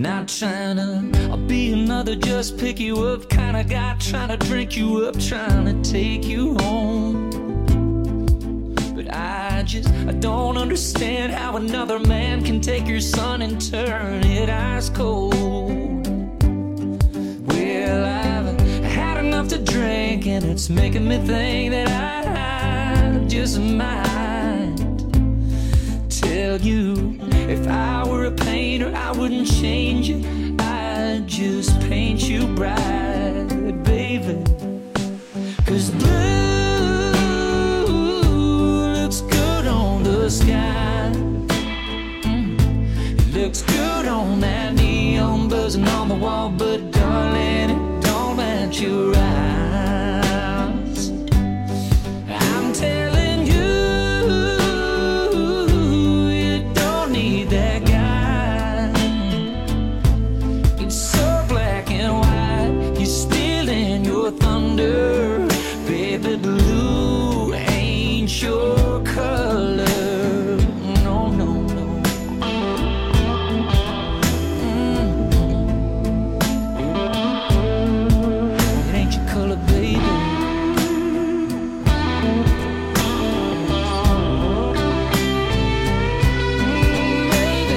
Not trying to be another just pick you up kind of guy, trying to drink you up, trying to take you home. But I don't understand how another man can take your son and turn it ice cold. Well, I've had enough to drink, and it's making me think that I just might tell you, if I were a painter, I wouldn't change you, I'd just paint you bright, baby. 'Cause blue looks good on the sky. It looks good on that neon buzzing on the wall, but darling, it don't match your eyes. I'm telling you, you don't need that guy. It's so black and white, you're stealing your thunder. Baby, blue ain't your color. No, no, no. It ain't your color, baby. Baby,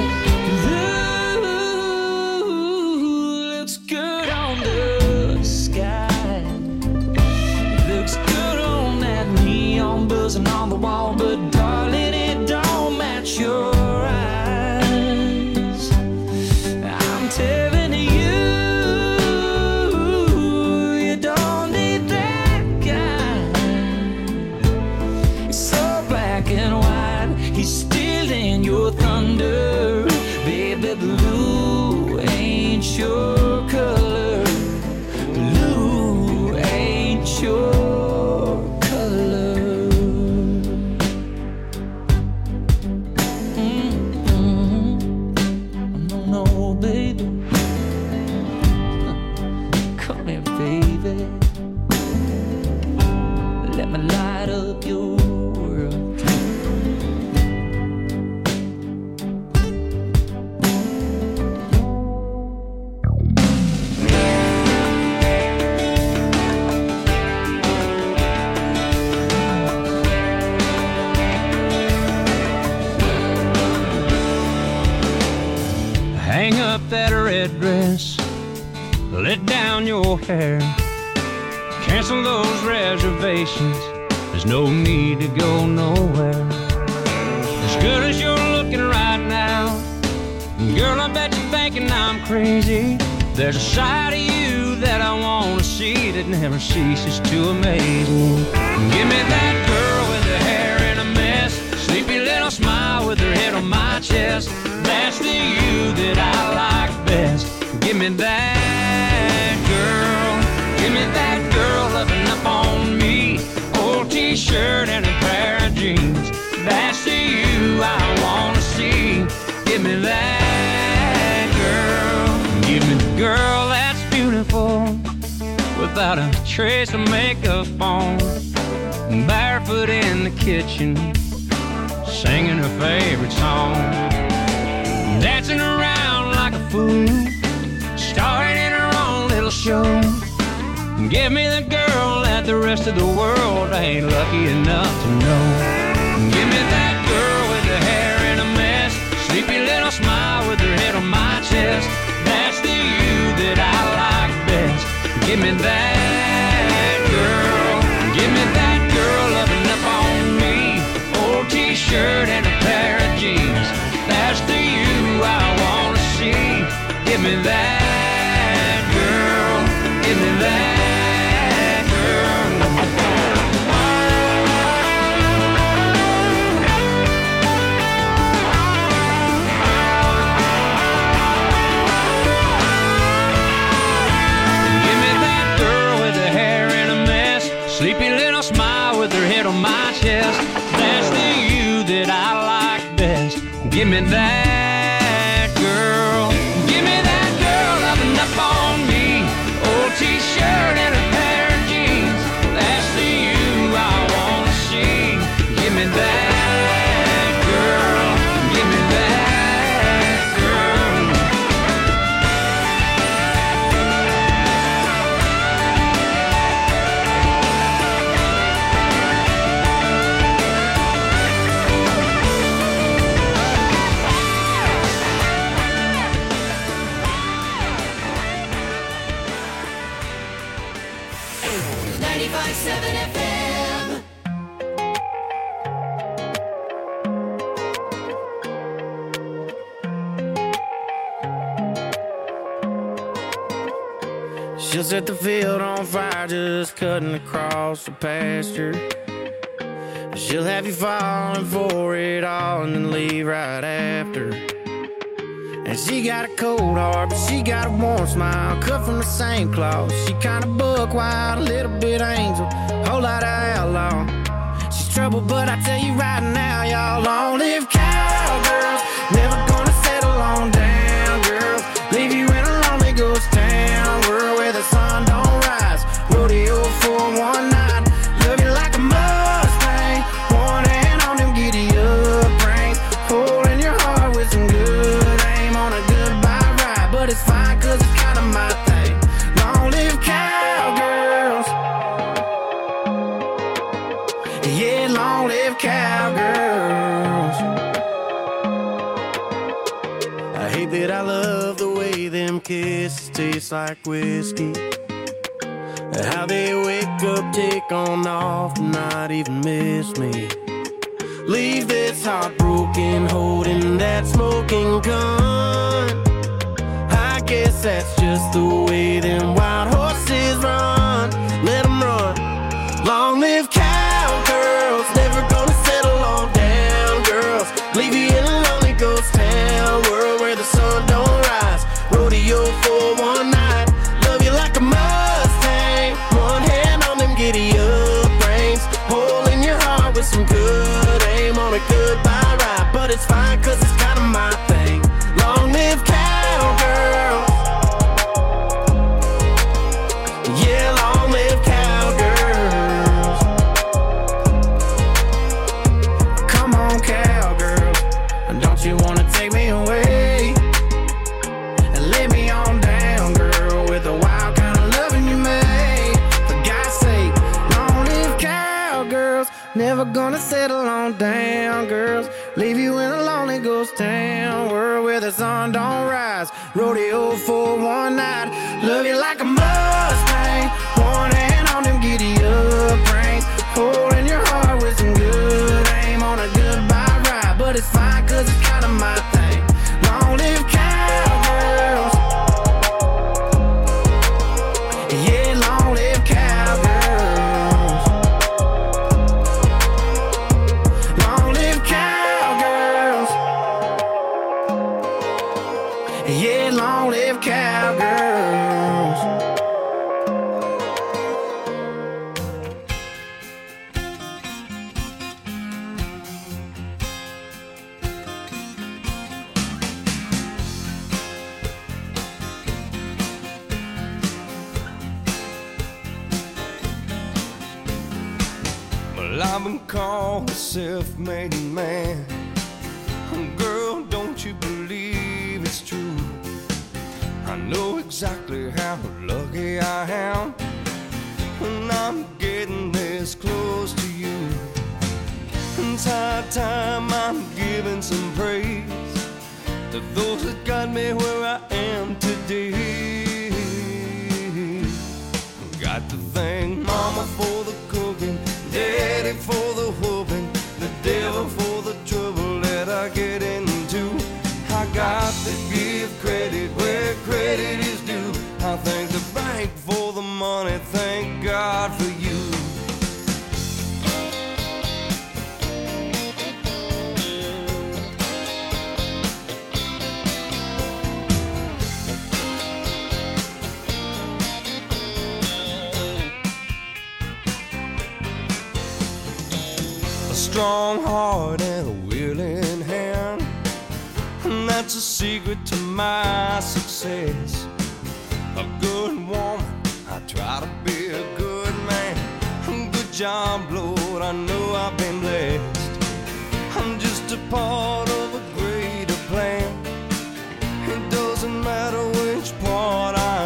blue looks good on the sky. It looks good on that neon buzzing on the wall, but darling, it don't match your eyes. I'm telling you, you don't need that guy. It's so black and white, he's stealing your thunder. Baby, blue ain't your color. Blue ain't your color. No, no, baby. Come here, baby. Let me light up your world. Hang up that red dress, let down your hair, cancel those reservations, there's no need to go nowhere. As good as you're looking right now, girl, I bet you're thinking I'm crazy. There's a side of you that I want to see that never ceases to amaze me. Give me that girl with her hair in a mess, sleepy little smile with her head on my chest. That's the you that I like best. Give me that girl. Give me that girl loving up on me. Old t-shirt and a pair of jeans. That's the you I want to see. Give me that girl. Give me the girl that's beautiful, without a trace of makeup on, barefoot in the kitchen, singing her favorite song, dancing around like a fool, starring in her own little show. Give me the girl that the rest of the world ain't lucky enough to know. Give me that girl with her hair in a mess, sleepy little smile with her head on my chest. That's the you that I like best. Give me that girl. Give me that girl loving up on me. Old t-shirt and a pair of jeans. That's the you I wanna see. Give me that girl. Give me that girl. Give me that girl with her hair in a mess, sleepy little smile with her head on my chest. That's the you that I like best. Give me that girl. Give me that girl loving up on me. Old t-shirt and a pair of jeans. That's the you I wanna see. Give me that girl. Give me that girl. She'll set the field on fire just cutting across the pasture. She'll have you falling for it all and then leave right after. And she got a cold heart, but she got a warm smile, cut from the same cloth. She kinda buck wild, a little bit angel, whole lot of outlaw. She's trouble, but I tell you right now, y'all, long live cowgirls. Never gonna settle on down, girls. Leave you in a lonely ghost town, world where the sun don't rise. Rodeo for one night, love you like a Mustang. One hand on them giddy up reins, holding your heart with some good aim on a goodbye ride. But it's fine, cause it's kinda my thing. Long live cowgirls. Yeah, long live cowgirls. I hate that I love the way them kisses taste like whiskey. How they wake up, take on off, and not even miss me. Leave this heartbroken, holding that smoking gun. I guess that's just the way them wild horses run. Let them run. Long live cowgirls, never gonna settle on down, girls. Leave you in a lonely ghost town, world where the sun don't rise. Rodeo for one night, love you like a Mustang. One hand on them giddy up reins, holding your heart with some good aim on a goodbye ride. But it's fine, cause it's kinda my thing. Long live cowgirls. Yeah, long live cowgirls. Come on, cowgirls, don't you wanna take me away and lay me on down, girl, with the wild kind of loving you made. For God's sake, long live cowgirls. Never gonna settle on down, girls. Leave you in a lonely ghost town, world where the sun don't rise. Rodeo for one night, love you like a Mustang. One hand on them giddy up reins, holding your heart with some good aim on a goodbye ride. But it's fine, cause it's kinda my thing. Long live cowgirls. Yeah, long live cowgirls. Long live cowgirls. Yeah, long live cowgirls. Well, I've been called a self-made man. Girl, don't you believe it's true? I know exactly how lucky I am when I'm getting this close to you. It's high time I'm giving some praise to those that got me where I am today. Got to thank Mama for the cooking, Daddy for the whooping, the devil for the trouble that I get into. I got to give credit where credit is due. I thank the bank for the money, thank God for you. A strong heart and a willing hand, and that's a secret to my success. A good woman, I try to be a good man. Good job, Lord, I know I've been blessed. I'm just a part of a greater plan. It doesn't matter which part I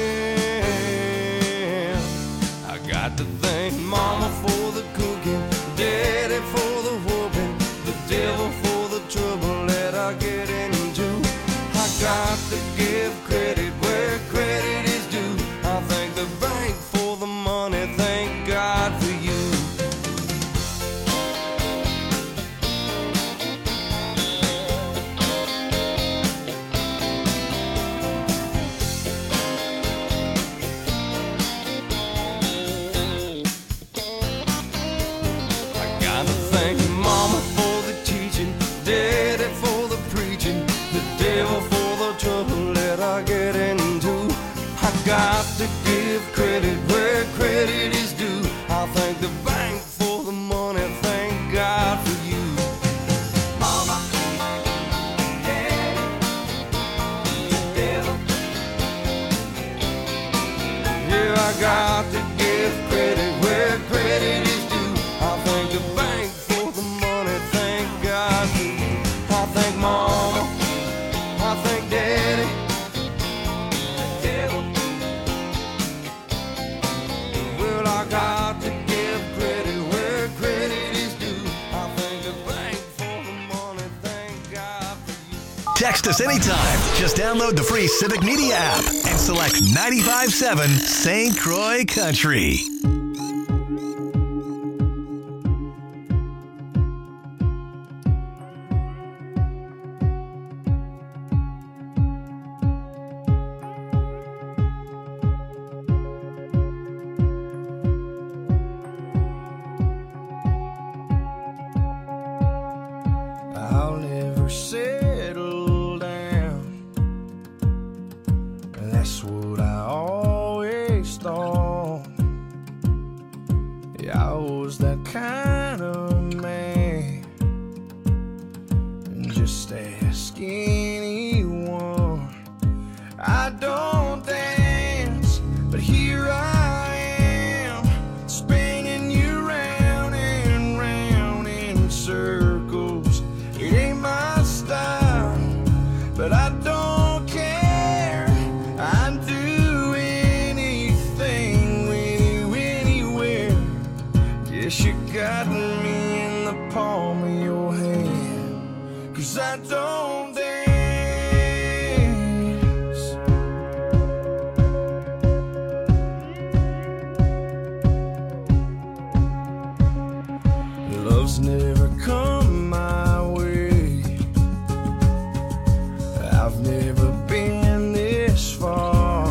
am. I got to thank Mama for the cooking, Daddy for the whooping, the devil for the trouble that I get into. I got to give credit where credit is due. I thank the bank for the money, thank God for you. I got to give credit where credit is due. I thank the bank for the money, thank God for you. I thank Mama, I thank Daddy, the devil. Well, I got to give credit where credit is due. I thank the bank for the money, thank God for you. Text us anytime. Just download the free Civic Media app and select 95.7 St. Croix Country. I'll never settle down. That's what I always thought. Yeah, I was that kind of man. And just ask anyone. I don't dance, but here I am, spinning you round and round in circles. It ain't my style, but I don't care. I'd do anything with you anywhere. Yes, you got me in the palm of your hand, 'cause I don't dance. Love's never come my way. I've never been this far.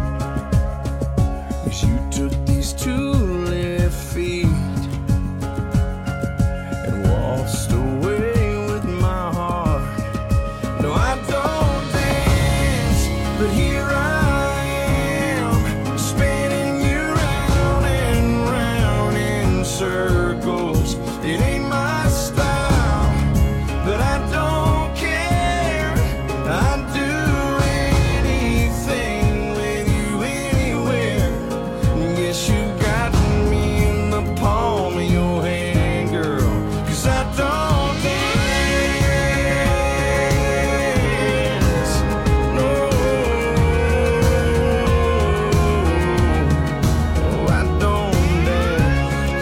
'Cause you took these 2 left feet and waltzed away with my heart. No, I don't dance, but here I am, spinning you round and round in circles. It ain't my style, but I don't care. I'd do anything with you anywhere. Yes, you got me in the palm of your hand, girl, 'cause I don't dance. No, I don't dance.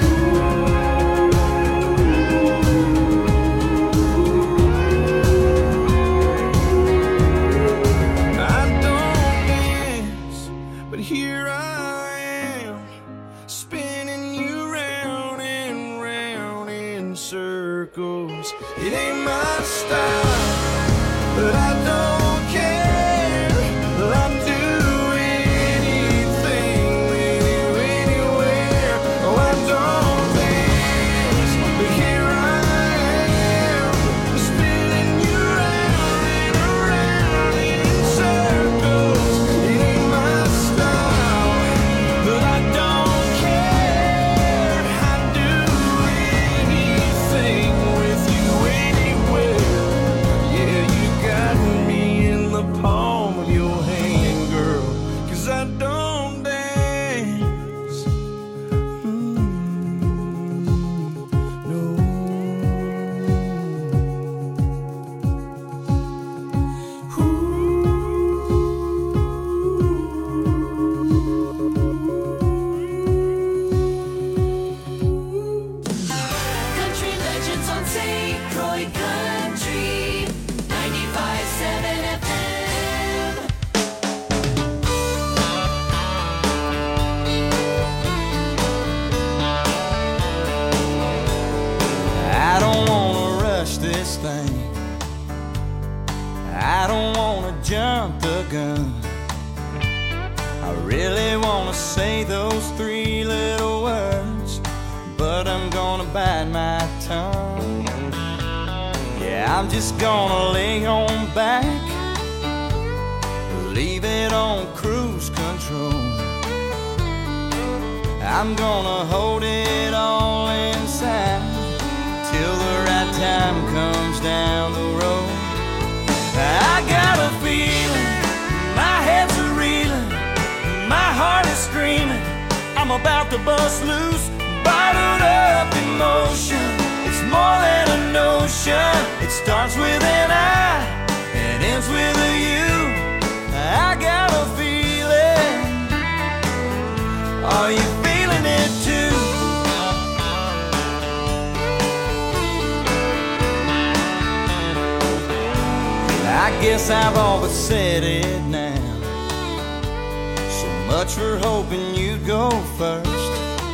I don't dance, but here I am, spinning you round and round in circles. It ain't my style, but I don't care. I'll do anything with you anywhere. Oh, I don't dance, but here I am, spinning you round and around in circles. It ain't my style, but I don't care. I'd do anything with you anywhere. Yeah, you got me in the palm of your hand, girl, 'cause I don't dance. No. Country Legends on St. Croix Country 95.7 FM. I don't wanna rush this thing. I don't wanna jump the gun. I really wanna say those 3 little words, but I'm gonna bite my tongue. Yeah, I'm just gonna lay on back, leave it on cruise control. I'm gonna hold it all inside till the right time comes down the road. I got a feeling, my head's a reeling, my heart is screaming. about to bust loose, bottled up emotion. It's more than a notion. It starts with an I and ends with a you. I got a feeling. Are you feeling it too? I guess I've all but said it now. So much for hoping you'd go first.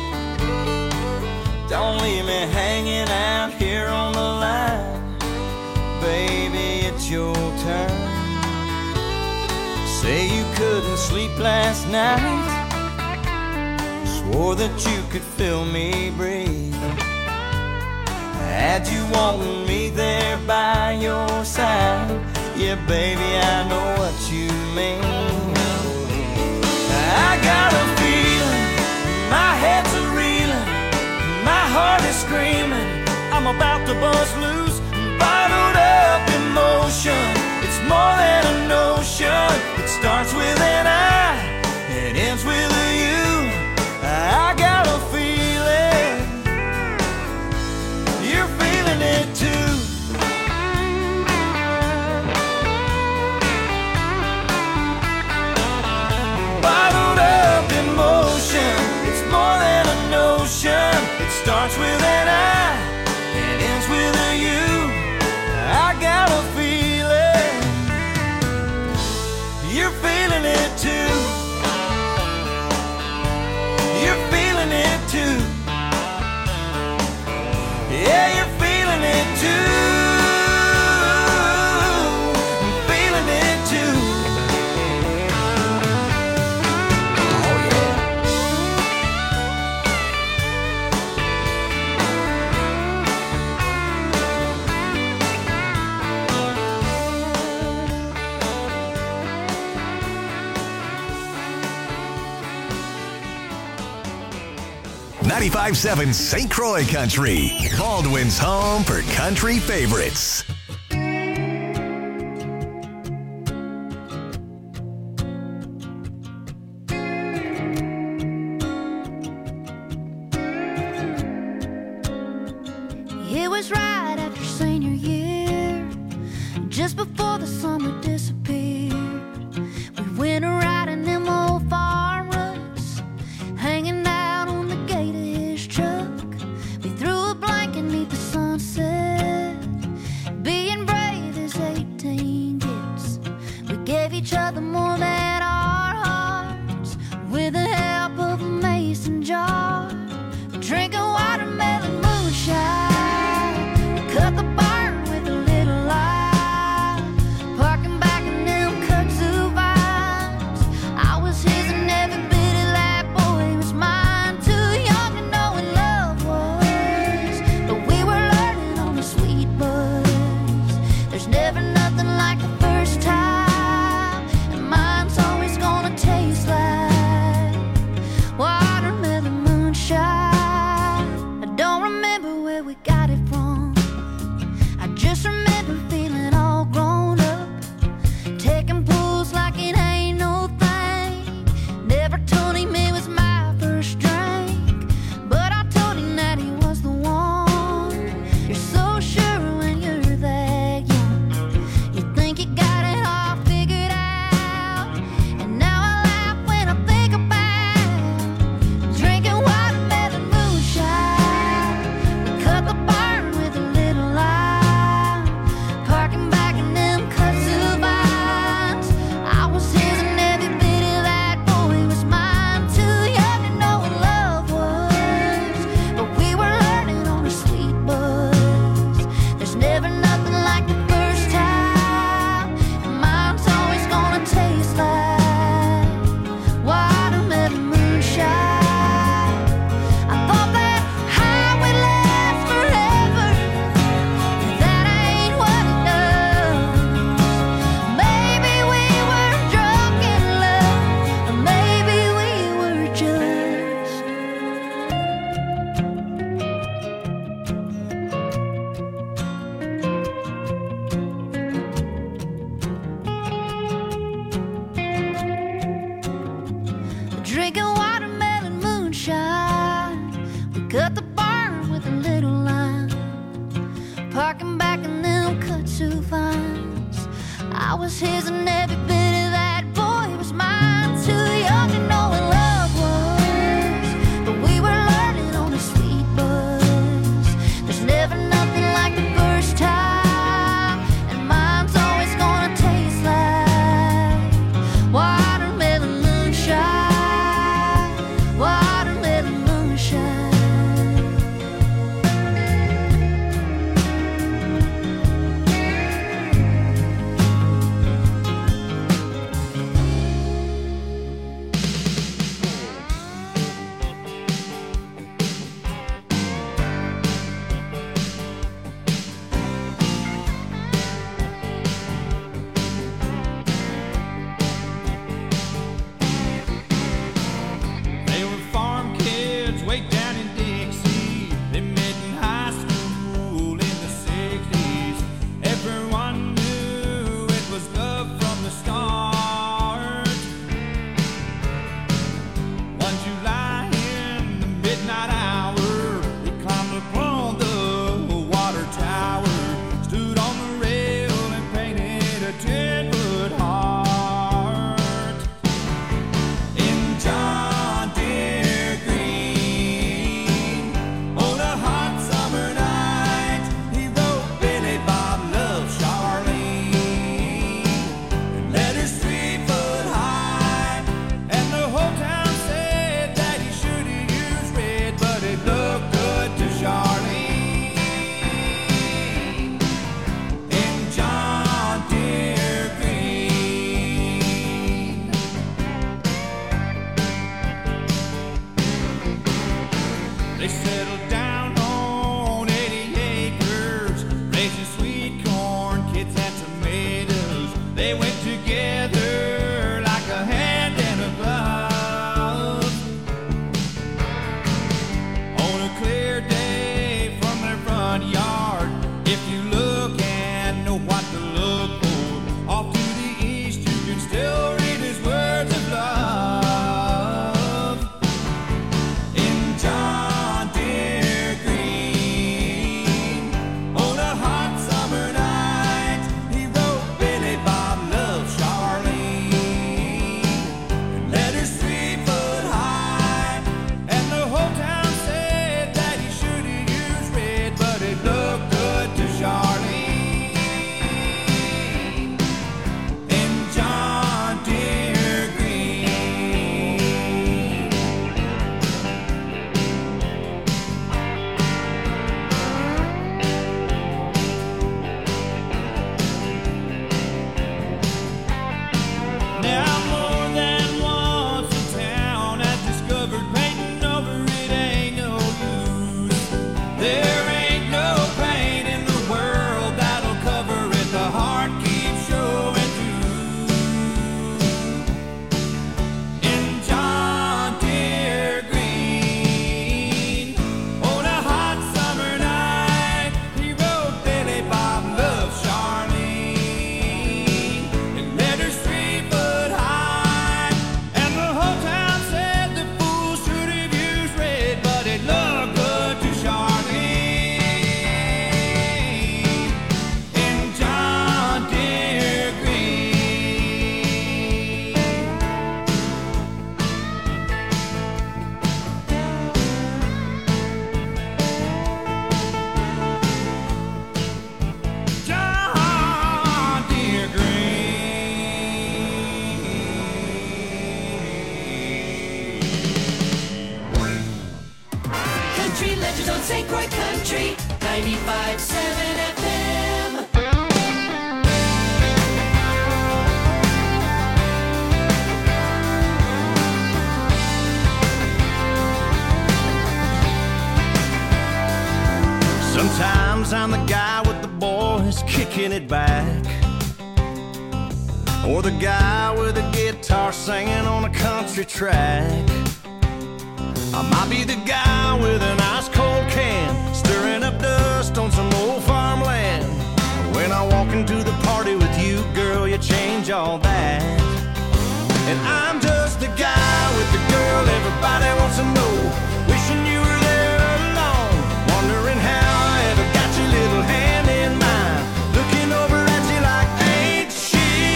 Don't leave me hanging out here on the line. Baby, it's your turn. Say you couldn't sleep last night. Swore that you could feel me breathe. Had you wanting me there by your side. Yeah, baby, I know what you mean. I got a feeling, my head's a reeling, my heart is screaming. I'm about to bust loose, bottled up emotion. It's more than a notion. It starts with an I, it ends with a you. I got a feeling, you're feeling it too. Bottled up emotion, it's more than a notion. It starts with an I, it ends with a you. I got a feeling, you're feeling it too. You're feeling it too. Yeah, you're feeling it too. I'm feeling it too. Oh yeah. 95.7 St. Croix Country, Baldwin's home for country favorites. It was right after senior year, just before the summer disappeared. We went riding them old farm ruts, hanging out on the gate of his truck. We threw a blanket neath the sunset, being brave as 18 gets. We gave each other more than our hearts, with the help of a mason jar, drinking watermelon moonshine. Cut the barn with a little light, parking back in them kudzu vines. I was his and every bit of that boy was mine. Too young to know what love was, but we were learning on the sweet buzz. There's never nothing like the first time, and mine's always gonna taste like watermelon moonshine. I don't remember where we got it from, I just remember feeling all grown up, taking pulls like it ain't no thing. Never told him it was my first drink, but I told him that he was the one. You're so sure when you're that young, you think you got I was his and every bit of that boy was mine. Too young to know what love was, but we were learning on a sweet buzz. There's never nothing like the first time, and mine's always gonna taste like watermelon moonshine, watermelon moonshine. They were farm kids way down in Dixie. They met in high school in the 60s. Everyone knew it was love from the start. One July in the midnight hour, we climbed upon the water tower, stood on the rail and painted a 10-foot heart. In John Deere green, on a hot summer night, he wrote Billy Bob loves Charlene, and letters 3 foot high, and the whole town said that he should have used red, but it looked good to Charlene. In John Deere green. They settled down on 80 acres, raising sweet corn, kids and tomatoes. They went together like a hand and a glove. On a clear day from their front yard, if you look and know what to look for, off to the east you can still read his words of love. In John Deere green, on a hot summer night, he wrote Billy Bob loves Charlene, and letters 3 foot high, and the whole town said that he should have used red, but it looked good to Charlene. In John Deere green. Now more than once in town has discovered painting over it ain't no use. There ain't no paint in the world that'll cover it. The heart keeps showing through. In John Deere green, on a hot summer night, he wrote Billy Bob loves Charlene, and letters 3 foot high, and the whole town said the fool should have used red, but it looked good to Charlene. In John Deere green. John Deere green. Country Legends on St. Croix Country 95.7 FM. Sometimes I'm the guy with the boys kicking it back, or the guy with a guitar singing on a country track. I might be the guy with an ice cold can, stirring up dust on some old farmland. When I walk into the party with you, girl, you change all that. And I'm just the guy with the girl everybody wants to know, wishing you were there alone, wondering how I ever got your little hand in mine, looking over at you like, ain't she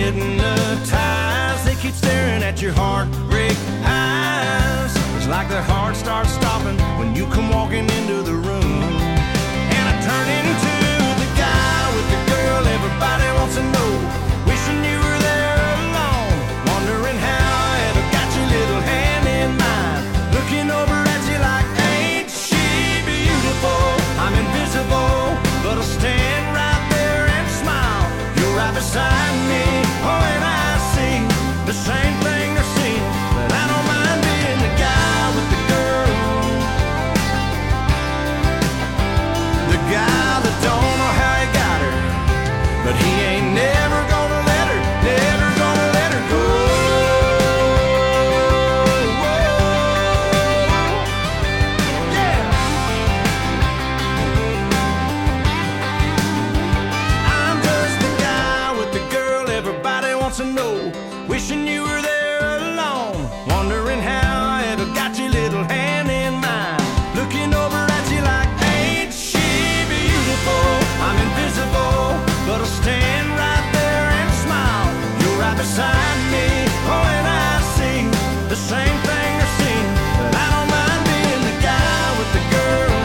hypnotized. They keep staring at your heartbreak eyes. It's like their heart starts stopping when you come walking into the room. And I turn into the guy with the girl everybody wants to know. Wishing you were there alone, wondering how I ever got your little hand in mine. Looking over at you like, ain't she beautiful? I'm invisible, but I'll stand right there and smile. You're right beside me, oh, and I see the same thing they're seeing. But I don't mind being the guy with the girl, the guy that don't know how he got her, but he ain't never gonna let her, never gonna let her go. Yeah. I'm just the guy with the girl everybody wants to know. Wishing you were there alone, wondering how I ever got your little hand in mine. Looking over at you like, ain't she beautiful? I'm invisible, but I'll stand right there and smile. You're right beside me, oh, and I see the same thing they're seeing. But I don't mind being the guy with the girl.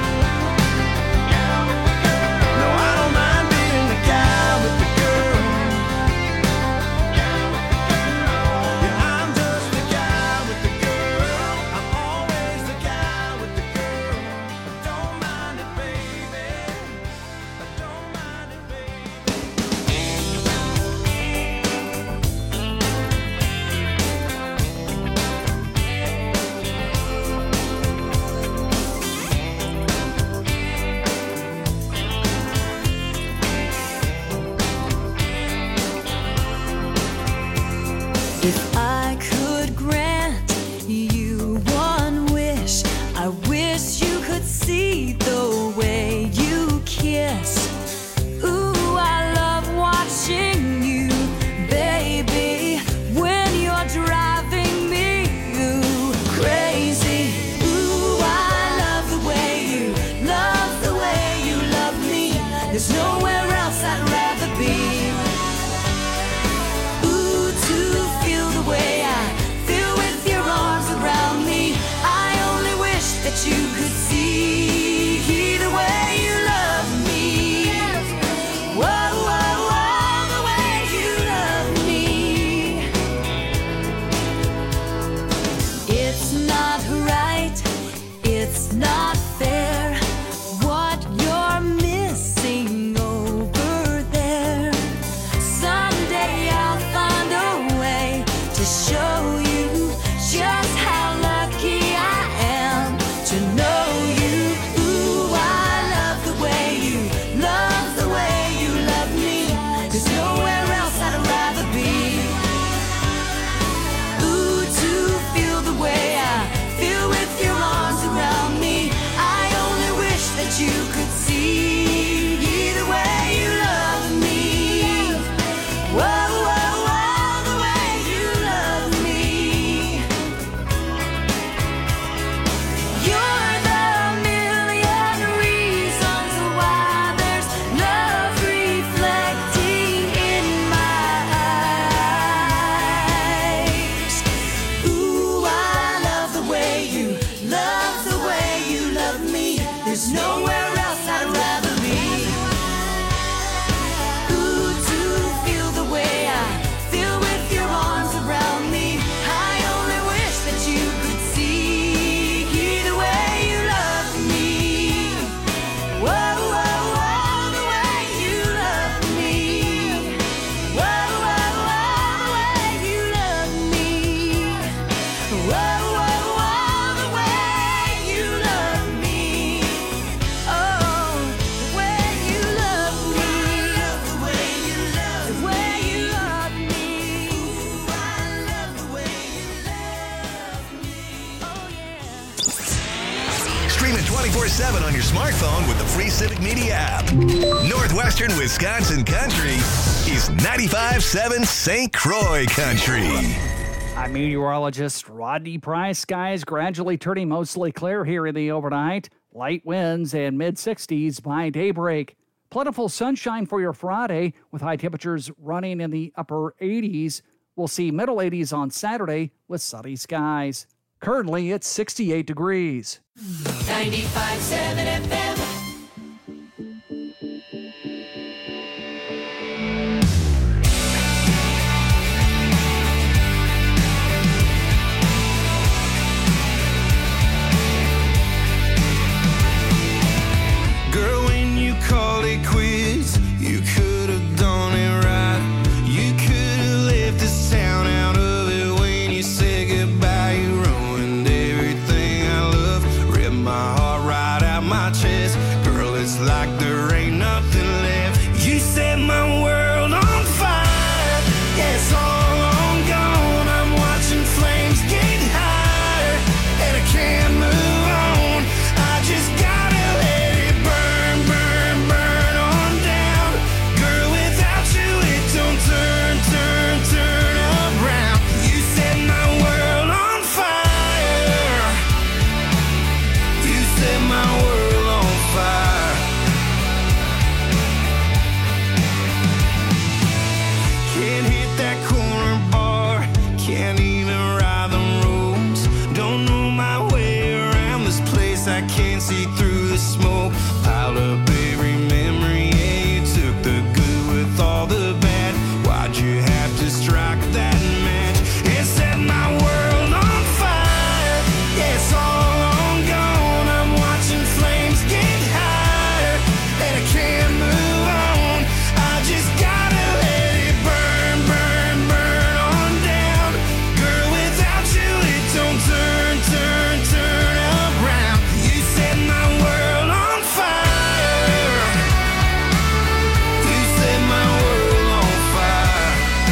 No, I don't mind being the guy with the girl. Yeah, I'm just the guy with the girl. I'm always the guy with the girl. Don't mind it, baby. Don't mind it, baby. If I could grant you one wish, I wish you could see the way you kiss. Ooh, I love watching you, baby, when you're driving me crazy. Ooh, I love the way you love me. There's nowhere else I'd rather be. Ooh, to feel the way I feel with your arms around me. I only wish that you could see the way you love me. Whoa, whoa, whoa, the way you love me. It's not right, it's not fair, what you're missing over there. Someday I'll find a way to show you just how lucky I am to know you. Ooh, I love the way you love me. There's nowhere else I'd rather be. Ooh, to feel the way I feel with your arms around me. I only wish that you could see the way you love me. Whoa, whoa, whoa, the way you love me. You're the million reasons why there's love reflecting in my eyes. Ooh, I love the way you love me. There's nowhere else I'd rather be. Ooh, to feel the way I feel with your arms around me. I only wish that you could see the way you love me. Whoa, whoa, whoa, the way you love me. Whoa, whoa, whoa, the way you love me. Whoa, whoa, whoa, the way you love me. Oh, the way you love me. The way you love me. The way you love me. Ooh, I love the way you love me. Oh, yeah. Stream it 24/7 on your smartphone with the free Civic Media app. Northwestern Wisconsin Country is 95.7 St. Croix Country. I'm meteorologist Rodney Price. Skies gradually turning mostly clear here in the overnight. Light winds and mid-60s by daybreak. Plentiful sunshine for your Friday with high temperatures running in the upper 80s. We'll see middle 80s on Saturday with sunny skies. Currently, it's 68 degrees. 95.7 FM. Girl, when you called it quits, you could have done it right. You could have left this town out of it when you said goodbye. You ruined everything I love, ripped my heart right out my chest. Girl, it's like there ain't nothing left. You set my world on fire. Yeah, it's all on gone. I'm watching flames get higher, and I can't move on. I just gotta let it burn, burn, burn on down. Girl, without you it don't turn, turn, turn around. You set my world on fire. You set my world on fire. Can't hit that corner bar, can't even ride the roads. Don't know my way around this place, I can't see through the smoke. Piled up every memory, yeah, you took the good with all the bad. Why'd you have to strike that match? It set my world on fire. Yeah, it's all on gone. I'm watching flames get higher, and I can't move on. I just gotta let it burn, burn, burn on down. Girl, without you it don't turn, turn, turn around. You set my world on fire. You set my world on fire.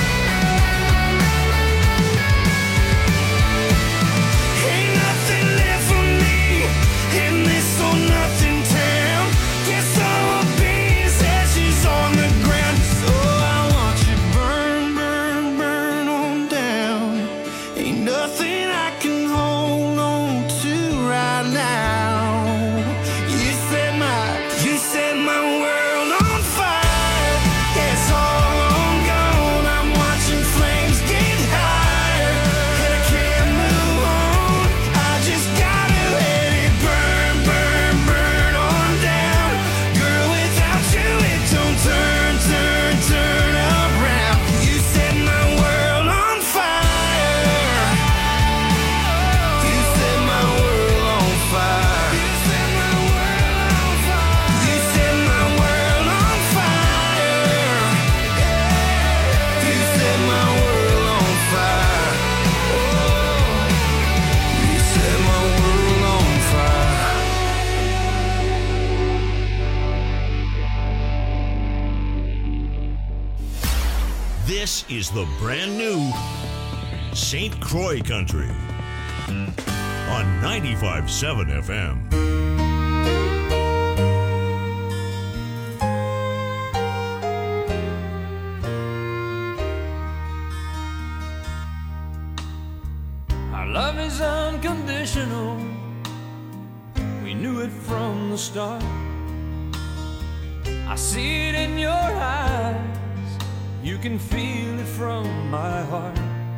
Ain't nothing left for me in this or nothing town. Guess I will be as ashes on the ground. So I want you burn, burn, burn on down. Ain't nothing I can hold on to right now. You set my world on fire. Yeah, it's all on gone. I'm watching flames get higher, and I can't move on. I just gotta let it burn, burn, burn on down. Girl, without you it don't turn, turn, turn around. You set my world on fire. You set my world on fire. You set my world on fire. You set my world on fire. You set my world on fire. You set my world on fire. This is the brand new St. Croix Country on 95.7 FM. Our love is unconditional. We knew it from the start. I see it in your eyes. You can feel it from my heart.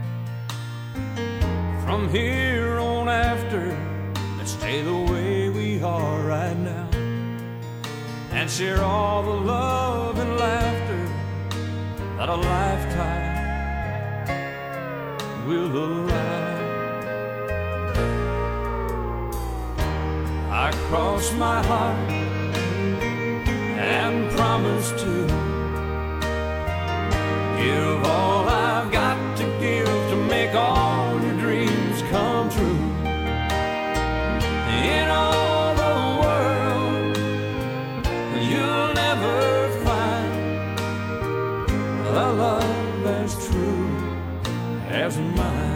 From here on after, let's stay the way we are right now, and share all the love and laughter that a lifetime will allow. I cross my heart and promise to give all I've got to give to make all your dreams come true. In all the world, you'll never find a love as true as mine.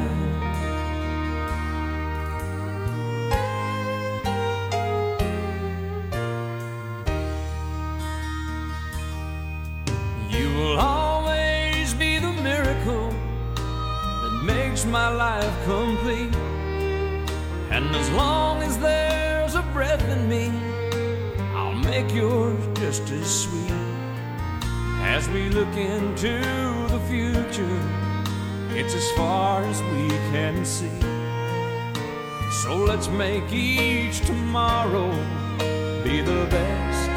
You will always be the miracle that makes my life complete. And as long as there's a breath in me, I'll make yours just as sweet. As we look into the future, it's as far as we can see. So let's make each tomorrow be the best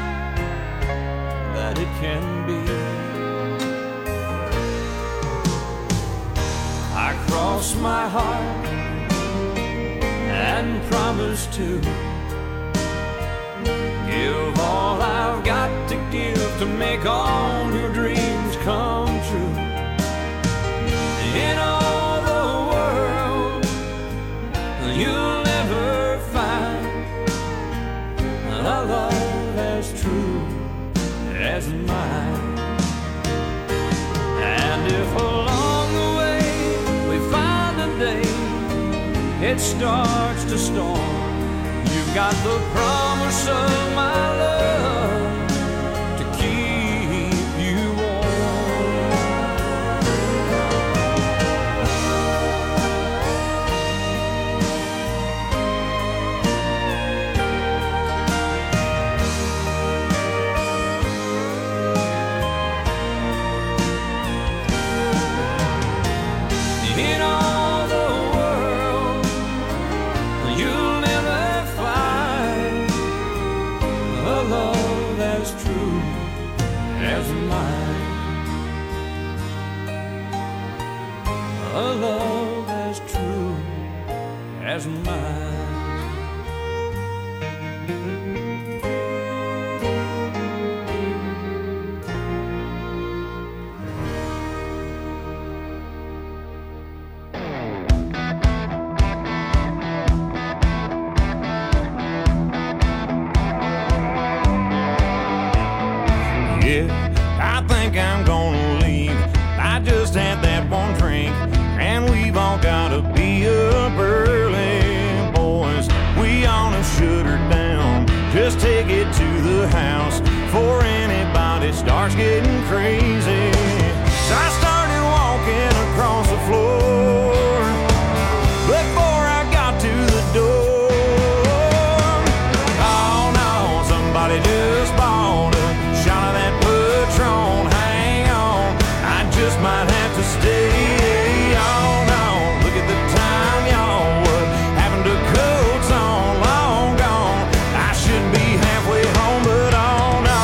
that it can be. I cross my heart and promise to give all I've got to give to make all your dreams come true. In all the world, you'll never find a love as true as mine. And if along the way we find a day it starts to storm, you've got the promise of my love to keep you warm. In all the world, you'll never find a love as true as mine. A love as true as mine. Yeah, I think I'm gonna leave. I just had that one drink, and we've all gotta be up early, boys. We ought to shut her down. Just take it to the house before anybody starts getting crazy. So I started walking across the floor before I got to the door. Oh no, somebody just bought a shot of that Patron. Hang on, I just might have to stay. Oh no, look at the time, y'all. What happened to coats on? Long gone. I should be halfway home, but oh no.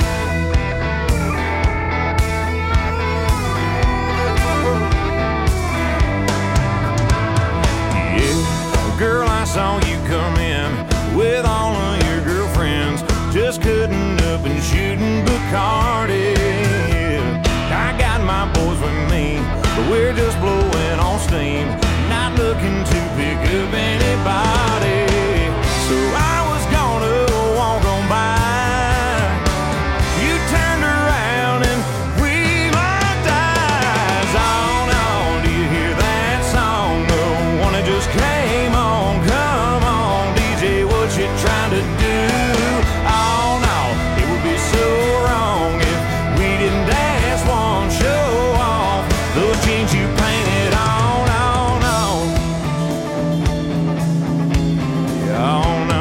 Yeah, girl, I saw you come in with all of your girlfriends, just cutting up and shooting Bacardi. I got my boys with me, but we're just blowing on steam, not looking to pick up anybody. So I was gonna walk on by. You turned around and we locked eyes. Oh no, do you hear that song? The one that just came on. Come on, DJ, what you trying to do? Oh no, it would be so wrong if we didn't dance one, show off those jeans you painted on. Oh no, oh no.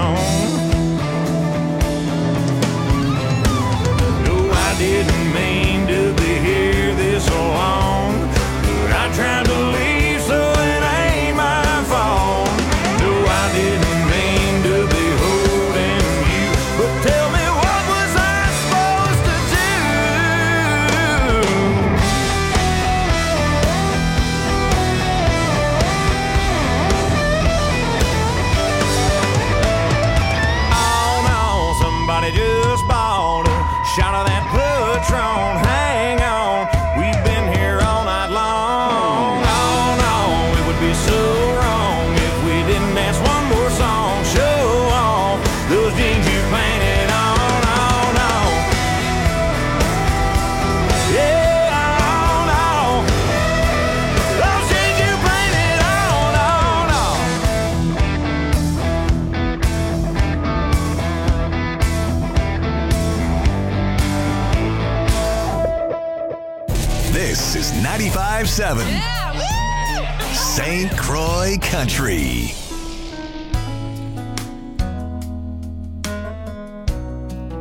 No, I didn't mean to be here this long, but I tried to leave, so it ain't my fault. No, I didn't mean to be holding you, but tell me, what was I supposed to do? Oh no, somebody just bought a shot of that Patron. Hang on, we've been here all night long. Oh no, it would be so wrong if we didn't dance one more song. Show off those jeans you painted on. Oh no, yeah, oh no, those jeans you painted on. Oh no. This is 95.7 St. Croix Country.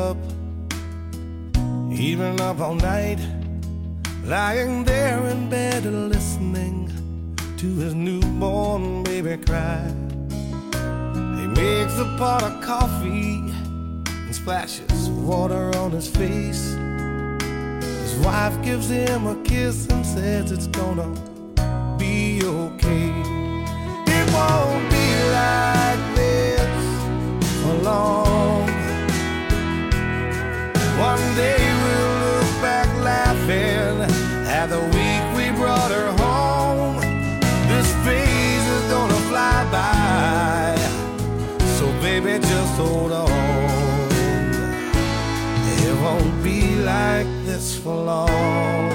up, even up all night, lying there in bed listening to his newborn baby cry. He makes a pot of coffee and splashes water on his face. His wife gives him a kiss and says it's gonna be okay. It won't be like this for long. One day we'll look back laughing at the week we brought her home. This phase is gonna fly by, so baby just hold on. It won't be like this for long.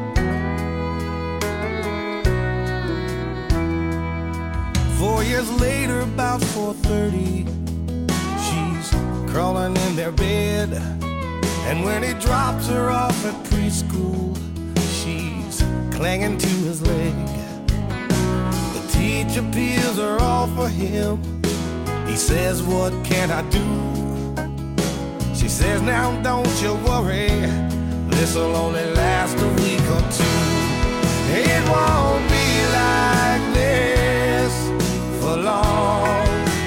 4 years later, about 4:30, she's crawling in their bed. And when he drops her off at preschool, she's clinging to his leg. The teacher peels her off for him. He says, what can I do? She says, now don't you worry, this'll only last a week or two. It won't be like this for long.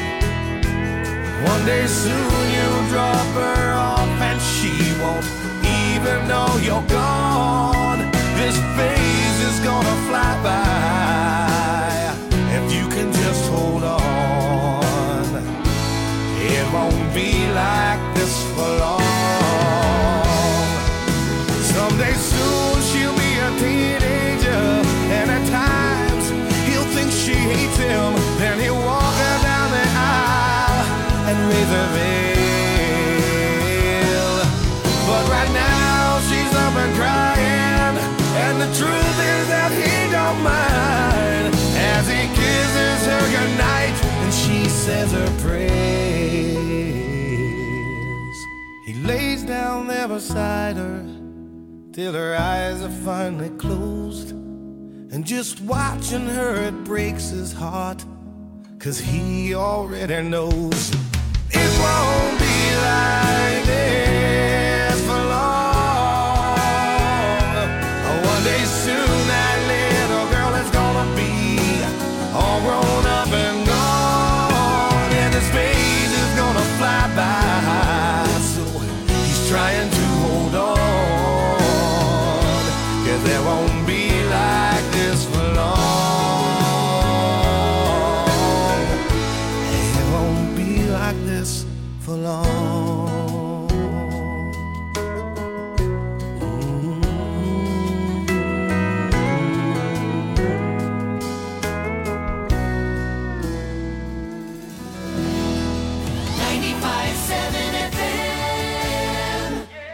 One day soon you'll drop her off and she won't even know you're gone. This phase is gonna fly by if you can just hold on. It won't be like this for long. Someday soon she'll be a teenager, and at times he'll think she hates him. Then he'll walk her down the aisle and raise her veil. But right now she's up and crying, and the truth is that he don't mind as he kisses her goodnight and she says her prayers. He lays down there beside her till her eyes are finally closed, and just watching her it breaks his heart, 'cause he already knows it won't be like this for long. One day soon that little girl is gonna be all grown up and gone, and his phase is gonna fly by, so he's trying to hold on, 'cause there won't be like this for long. It won't be like this for long. 95.7 FM.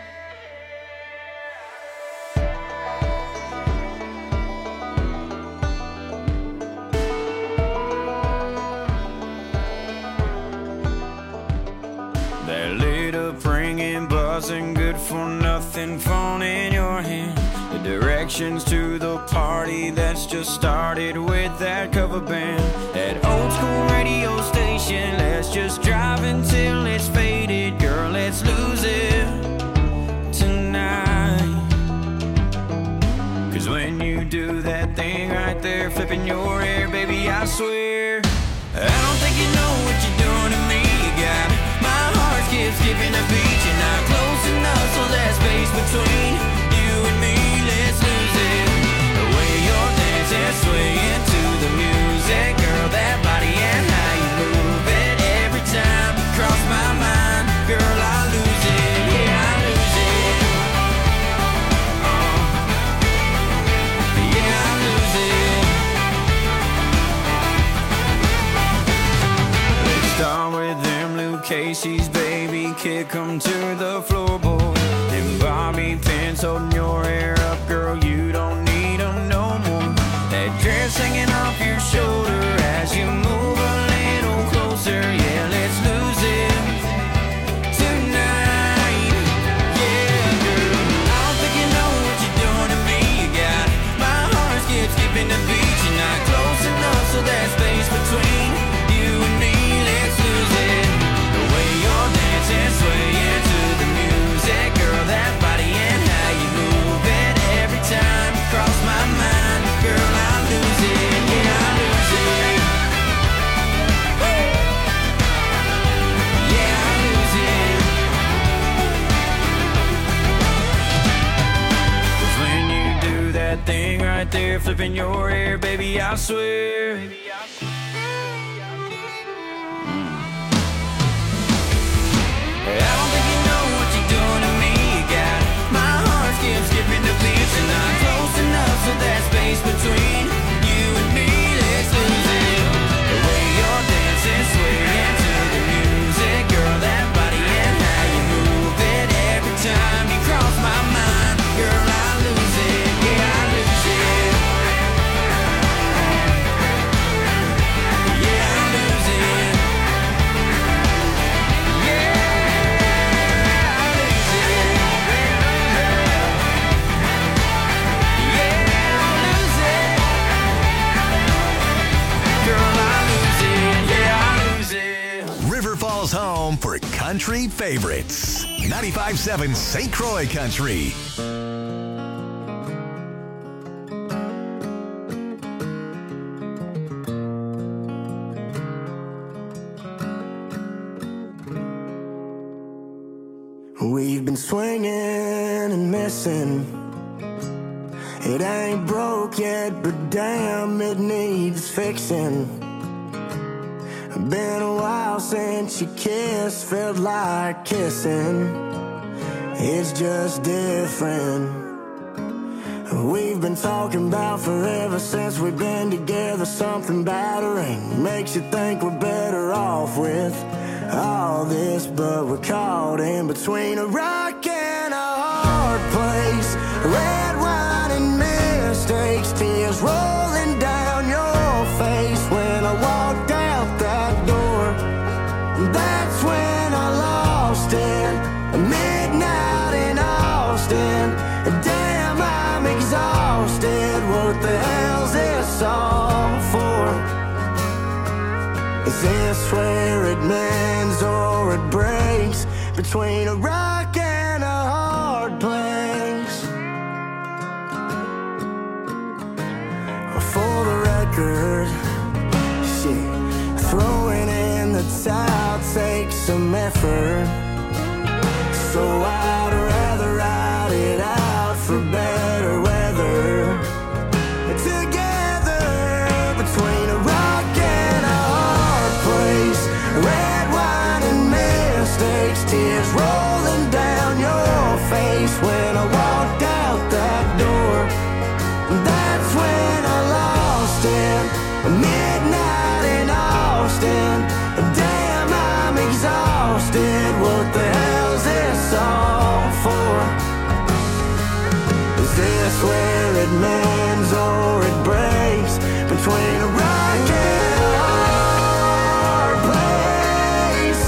That lit up ringing, buzzing, good for nothing phone in your hand. The directions to the party that's just started with that cover band. That old school radio station, let's just drive until it's faded. Girl, let's lose it tonight. 'Cause when you do that thing right there, flipping your hair, baby, I swear I don't think you know what you're doing to me. You got my heart skipping a beat. You're not close enough, so that space between you and me, let's lose it. The way you're dancing, swaying to the music, girl, that body and how you move it. Every time you cross my mind, girl, I lose it. Yeah, I lose it. Yeah, I lose it. Let's start with them Luke Casey's, baby, kick 'em to the floorboard. And Bobby pins holding your hair up, girl, you don't need 'em no more. That dress hanging off your shoulder as you move a little closer. Yeah, let's lose it tonight. Yeah, girl, I don't think you know what you're doing to me. You got my heart skipping the beat. You're not close enough, so that space between you and me, let's lose it. The way you're dancing, swaying to the music. flipping your hair, baby, I swear. I don't think you know what you're doing to me. You got my heart skipping the beats, and I'm close enough so that space between you and me. Let's lose it. The way you're dancing, swaying to the music, girl, that body and how you move it. Every time you cross my mind, girl, I lose it. Yeah, I lose it. Yeah, I lose it. River Falls home for country favorites. 95.7 St. Croix Country. We've been swinging and missing. It ain't broke yet, but damn, it needs fixing. Been a while since you kissed, felt like kissing. It's just different. We've been talking about forever since we've been together. Something battering makes you think we're better off with all this, but we're caught in between a rock and a hard place. Red wine and mistakes, tears rolling down your face. When I walked out that door, that's when I lost it. Midnight in Austin, damn, I'm exhausted. What the hell's this all for? Is this where it mends or it breaks? Between a rock and a hard place. For the record, shit, throwing in the towel takes some effort. So I'd rather ride it out for better weather. Together between a rock and a hard place. Red wine and mistakes, tears rolling down your face. When I walked out that door, that's when I lost it. Midnight in Austin, damn, I'm exhausted. What the hell's this all for? Is this where it mends or it breaks? Between a rock and a hard place.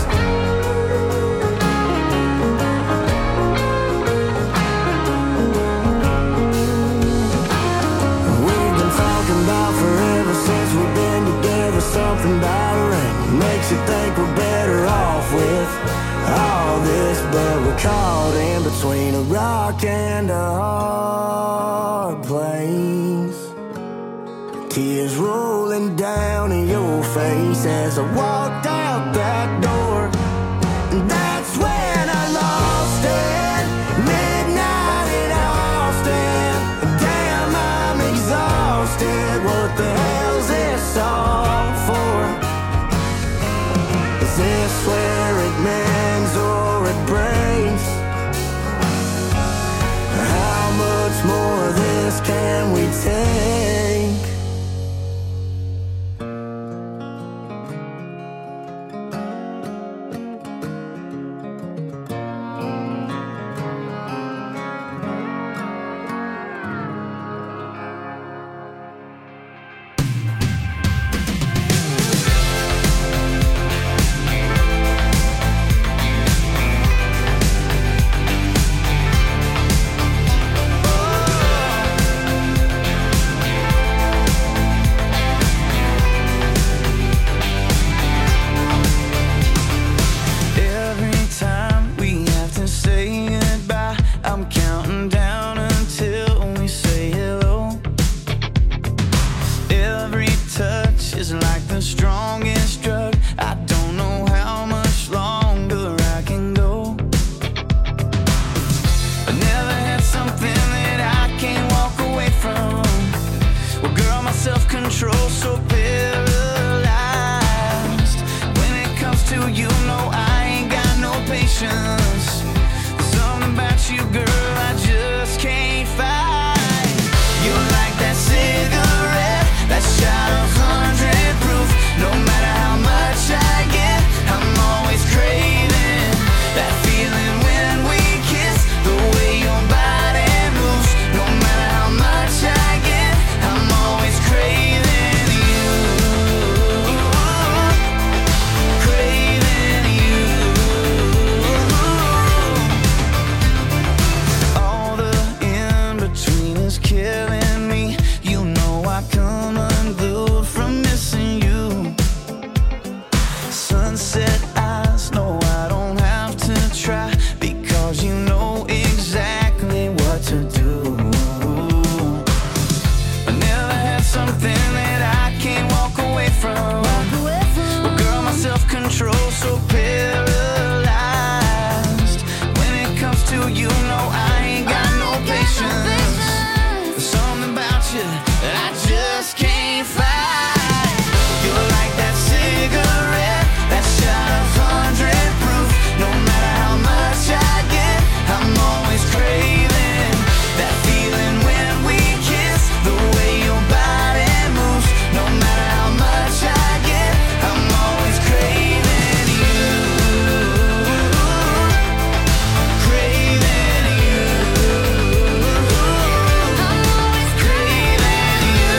We've been talking about forever since we've been together. Something battering makes you think we're better off with all this, but we're caught in between a rock and a hard place. Tears rolling down in your face as I walked out that door. And that's when I lost it. Midnight in Austin, damn, I'm exhausted. What the hell's this all for? Is this where it mends or it breaks? How much more of this can we take? Sunset eyes, no, I don't have to try, because you know exactly what to do. I never had something that I can't walk away from. Well, girl, my self-control so paralyzed. When it comes to you, no, I ain't got no patience. There's something about you that I just can't fight. You're like that cigarette, that shot of 100 proof. No matter how much I get, I'm always craving that feeling when we kiss. The way your body moves. No matter how much I get, I'm always craving you. Craving you. I'm always craving you.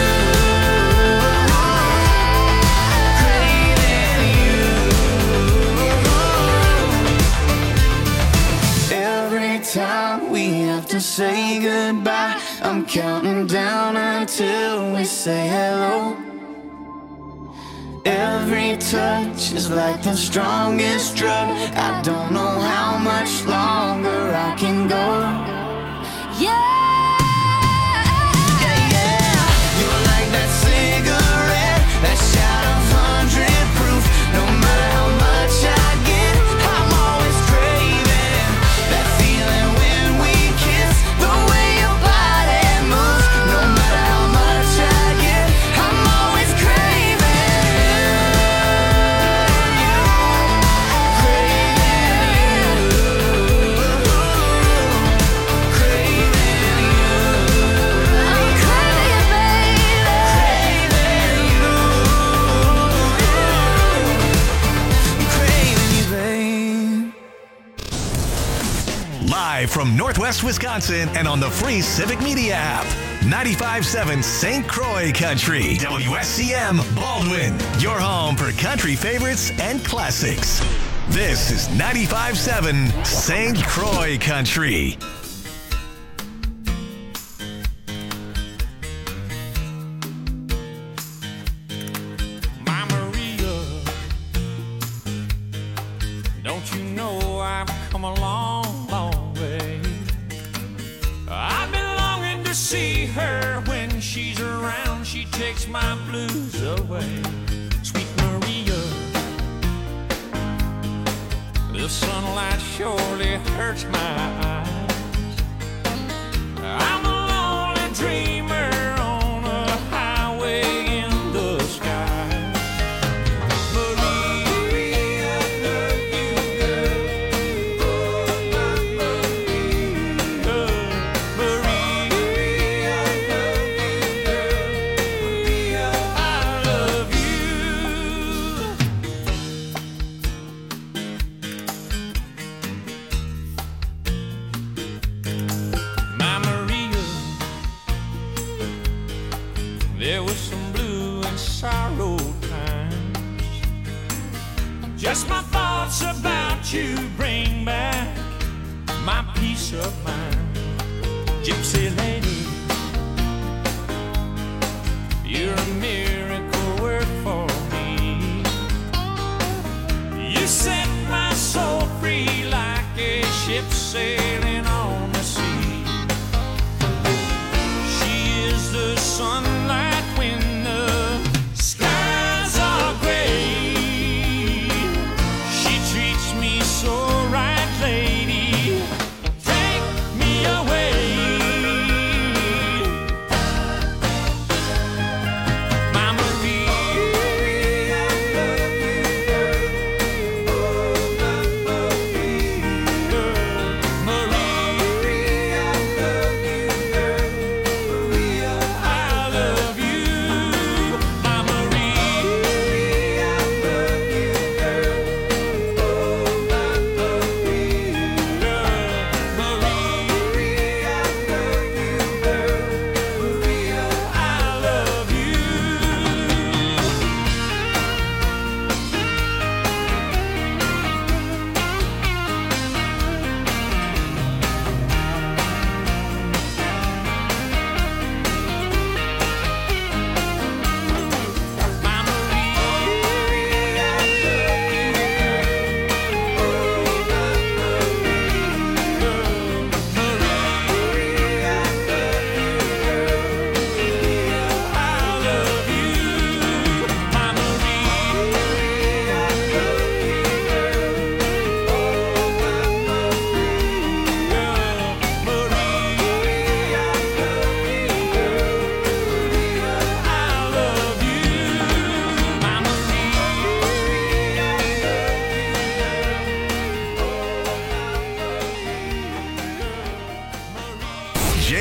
Every time we have to say goodbye, I'm counting down until we say hello. Every touch is like the strongest drug. I don't know how much longer I can go. You're like that cigarette, that shot of 100 proof. No matter how much I get, I'm always craving that feeling when we kiss. The way your body moves. No matter how much I get, I'm always craving you. Craving you. Craving you. I'm craving, baby. Craving you. Craving you, babe. Live from Northwest Wisconsin and on the free Civic Media app. 95.7 St. Croix Country. WSCM Baldwin. Your home for country favorites and classics. This is 95.7 St. Croix Country. My Maria, don't you know I've come a long, long way? I've been longing to see her. When she's around, she takes my blues away. Sweet Maria, the sunlight surely hurts my eyes. I'm a lonely dreamer on a highway in the sky. Maria, I love you, girl. Maria, I love you, girl. Maria, I love you. My Maria, there was some blue and sorrow times. Just my thoughts about you bring back my peace of mind. Gypsy lady, you're a miracle work for me. You set my soul free like a ship sailing on the sea. She is the sunlight when the skies are gray. She treats me so right, lady. Take me away. My Maria, I love you, girl. Oh, my Maria.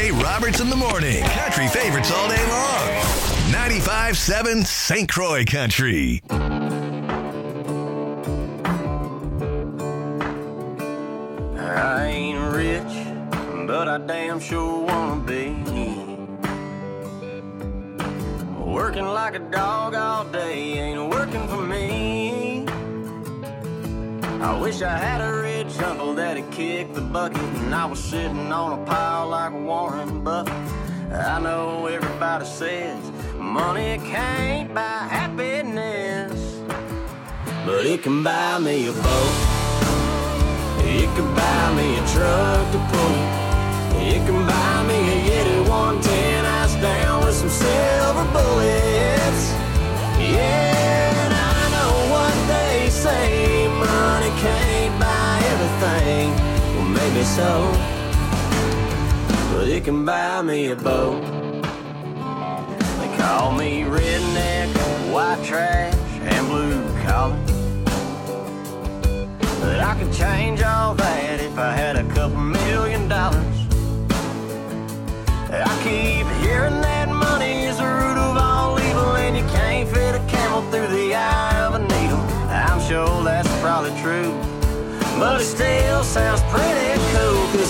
Nate Roberts in the morning. Country favorites all day long. 95.7 St. Croix Country. I ain't rich, but I damn sure wanna be. Working like a dog all day ain't working for me. I wish I had a rich uncle that'd kick the bucket and I was sitting on a pile like Warren Buffett. I know everybody says money can't buy happiness, but it can buy me a boat. It can buy me a truck to pull it. It can buy me a Yeti 110 ice down with some silver bullets. Yeah, and I know what they say, money can't buy everything. Well, maybe so, but it can buy me a boat. They call me redneck, white trash, and blue collar, but I could change all that if I had a couple $1 million. I keep hearing that money is the root of all evil, and you can't fit a camel through the eye of a needle. I'm sure that's probably true, but it still sounds pretty cool, 'cause